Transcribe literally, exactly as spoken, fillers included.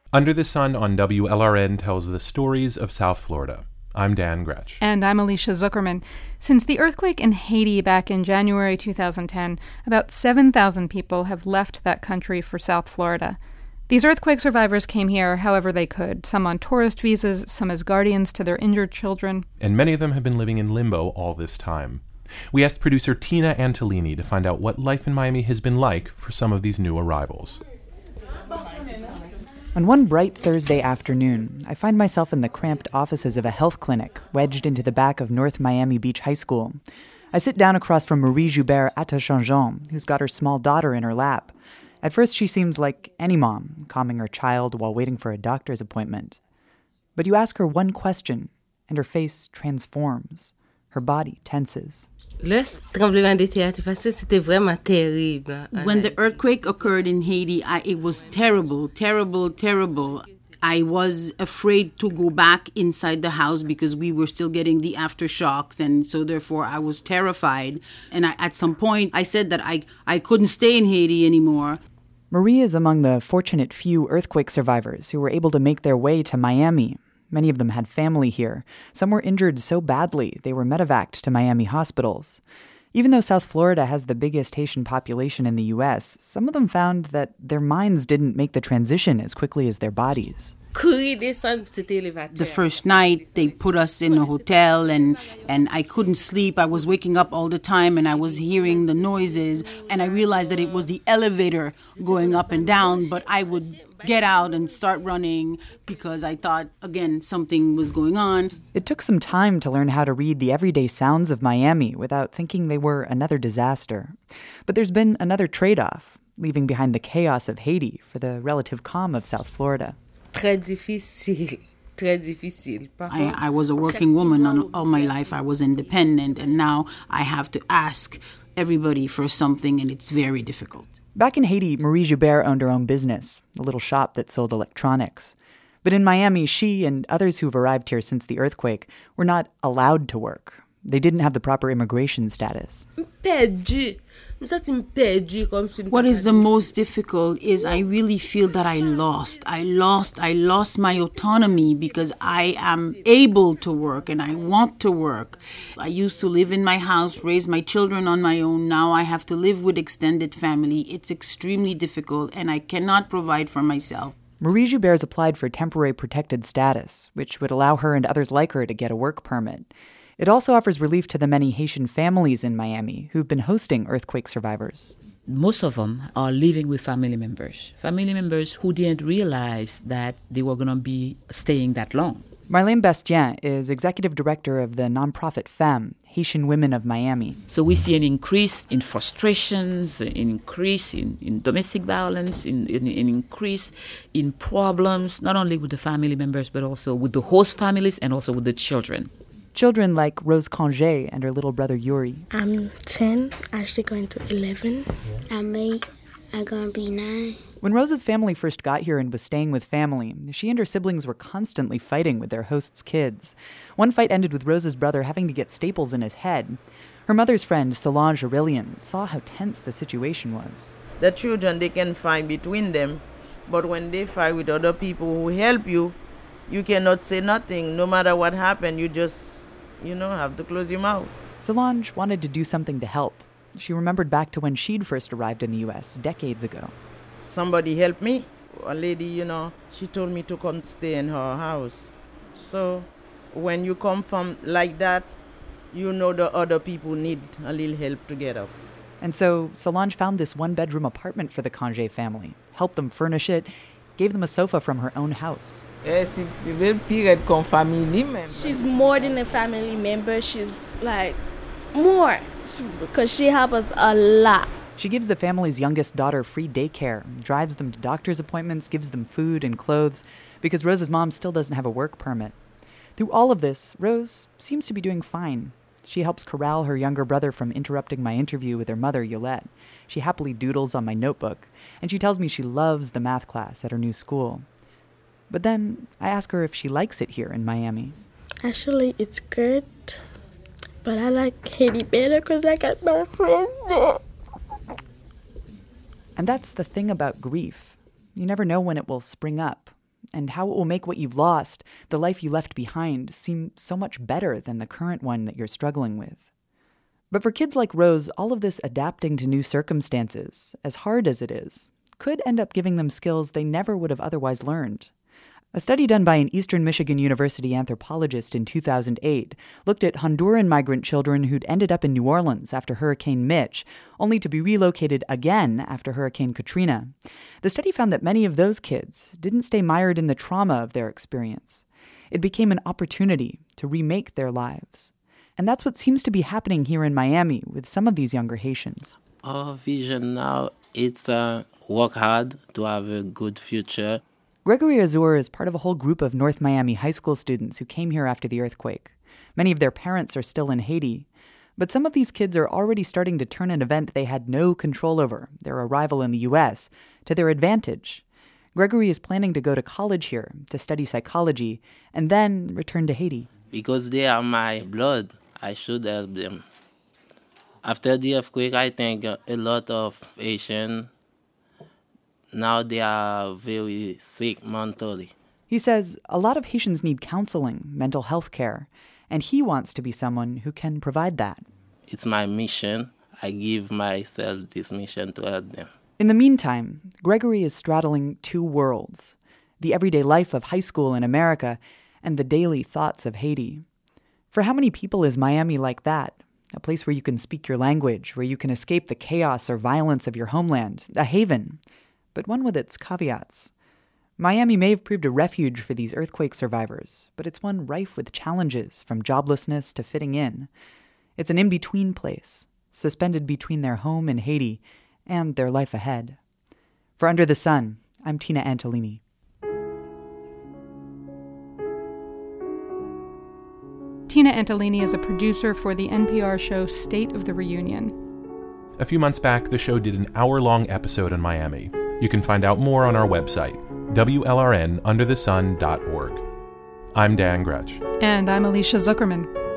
Under the Sun on W L R N tells the stories of South Florida. I'm Dan Gretsch. And I'm Alicia Zuckerman. Since the earthquake in Haiti back in January two thousand ten, about seven thousand people have left that country for South Florida. These earthquake survivors came here however they could, some on tourist visas, some as guardians to their injured children. And many of them have been living in limbo all this time. We asked producer Tina Antolini to find out what life in Miami has been like for some of these new arrivals. On one bright Thursday afternoon, I find myself in the cramped offices of a health clinic wedged into the back of North Miami Beach High School. I sit down across from Marie Joubert Attachangeon, who's got her small daughter in her lap. At first, she seems like any mom, calming her child while waiting for a doctor's appointment. But you ask her one question, and her face transforms. Her body tenses. When the earthquake occurred in Haiti, I, it was terrible, terrible, terrible. I was afraid to go back inside the house because we were still getting the aftershocks, and so therefore I was terrified. And I, at some point, I said that I, I couldn't stay in Haiti anymore. Marie is among the fortunate few earthquake survivors who were able to make their way to Miami. Many of them had family here. Some were injured so badly they were medevaced to Miami hospitals. Even though South Florida has the biggest Haitian population in the U S, some of them found that their minds didn't make the transition as quickly as their bodies. The first night, they put us in a hotel, and, and I couldn't sleep. I was waking up all the time, and I was hearing the noises, and I realized that it was the elevator going up and down, but I would get out and start running because I thought, again, something was going on. It took some time to learn how to read the everyday sounds of Miami without thinking they were another disaster. But there's been another trade-off, leaving behind the chaos of Haiti for the relative calm of South Florida. Très difficile. Très difficile. I, I was a working woman all, all my life. I was independent, and now I have to ask everybody for something, and it's very difficult. Back in Haiti, Marie Joubert owned her own business, a little shop that sold electronics. But in Miami, she and others who've arrived here since the earthquake were not allowed to work. They didn't have the proper immigration status. What is the most difficult is I really feel that I lost. I lost. I lost my autonomy because I am able to work and I want to work. I used to live in my house, raise my children on my own. Now I have to live with extended family. It's extremely difficult and I cannot provide for myself. Marie Joubert's applied for temporary protected status, which would allow her and others like her to get a work permit. It also offers relief to the many Haitian families in Miami who've been hosting earthquake survivors. Most of them are living with family members, family members who didn't realize that they were going to be staying that long. Marlene Bastien is executive director of the nonprofit FEM, Haitian Women of Miami. So we see an increase in frustrations, an increase in, in domestic violence, in, in, an increase in problems, not only with the family members, but also with the host families and also with the children. Children like Rose Congé and her little brother Yuri. I'm ten, actually going to eleven. I'm eight, I'm going to be nine. When Rose's family first got here and was staying with family, she and her siblings were constantly fighting with their host's kids. One fight ended with Rose's brother having to get staples in his head. Her mother's friend, Solange Aurelian, saw how tense the situation was. The children, they can fight between them, but when they fight with other people who help you, you cannot say nothing. No matter what happened, you just, you know, have to close your mouth. Solange wanted to do something to help. She remembered back to when she'd first arrived in the U S decades ago. Somebody helped me. A lady, you know, she told me to come stay in her house. So when you come from like that, you know the other people need a little help to get up. And so Solange found this one-bedroom apartment for the Congé family, helped them furnish it, gave them a sofa from her own house. She's more than a family member. She's like more because she helps us a lot. She gives the family's youngest daughter free daycare, drives them to doctor's appointments, gives them food and clothes, because Rose's mom still doesn't have a work permit. Through all of this, Rose seems to be doing fine. She helps corral her younger brother from interrupting my interview with her mother, Yolette. She happily doodles on my notebook, and she tells me she loves the math class at her new school. But then I ask her if she likes it here in Miami. Actually, it's good, but I like Haiti better because I got my friends there. And that's the thing about grief. You never know when it will spring up. and how it will make what you've lost, the life you left behind, seem so much better than the current one that you're struggling with. But for kids like Rose, all of this adapting to new circumstances, as hard as it is, could end up giving them skills they never would have otherwise learned. A study done by an Eastern Michigan University anthropologist in two thousand eight looked at Honduran migrant children who'd ended up in New Orleans after Hurricane Mitch, only to be relocated again after Hurricane Katrina. The study found that many of those kids didn't stay mired in the trauma of their experience. It became an opportunity to remake their lives. And that's what seems to be happening here in Miami with some of these younger Haitians. Our vision now, it's uh, work hard to have a good future. Gregory Azur is part of a whole group of North Miami high school students who came here after the earthquake. Many of their parents are still in Haiti. But some of these kids are already starting to turn an event they had no control over, their arrival in the U S, to their advantage. Gregory is planning to go to college here to study psychology and then return to Haiti. Because they are my blood, I should help them. After the earthquake, I think a lot of Haitians, now they are very sick mentally. He says a lot of Haitians need counseling, mental health care, and he wants to be someone who can provide that. It's my mission. I give myself this mission to help them. In the meantime, Gregory is straddling two worlds, the everyday life of high school in America and the daily thoughts of Haiti. For how many people is Miami like that? A place where you can speak your language, where you can escape the chaos or violence of your homeland, a haven, but one with its caveats. Miami may have proved a refuge for these earthquake survivors, but it's one rife with challenges, from joblessness to fitting in. It's an in-between place, suspended between their home in Haiti and their life ahead. For Under the Sun, I'm Tina Antolini. Tina Antolini is a producer for the N P R show State of the Reunion. A few months back, the show did an hour-long episode on Miami. You can find out more on our website, W L R N under the sun dot org. I'm Dan Gretsch. And I'm Alicia Zuckerman.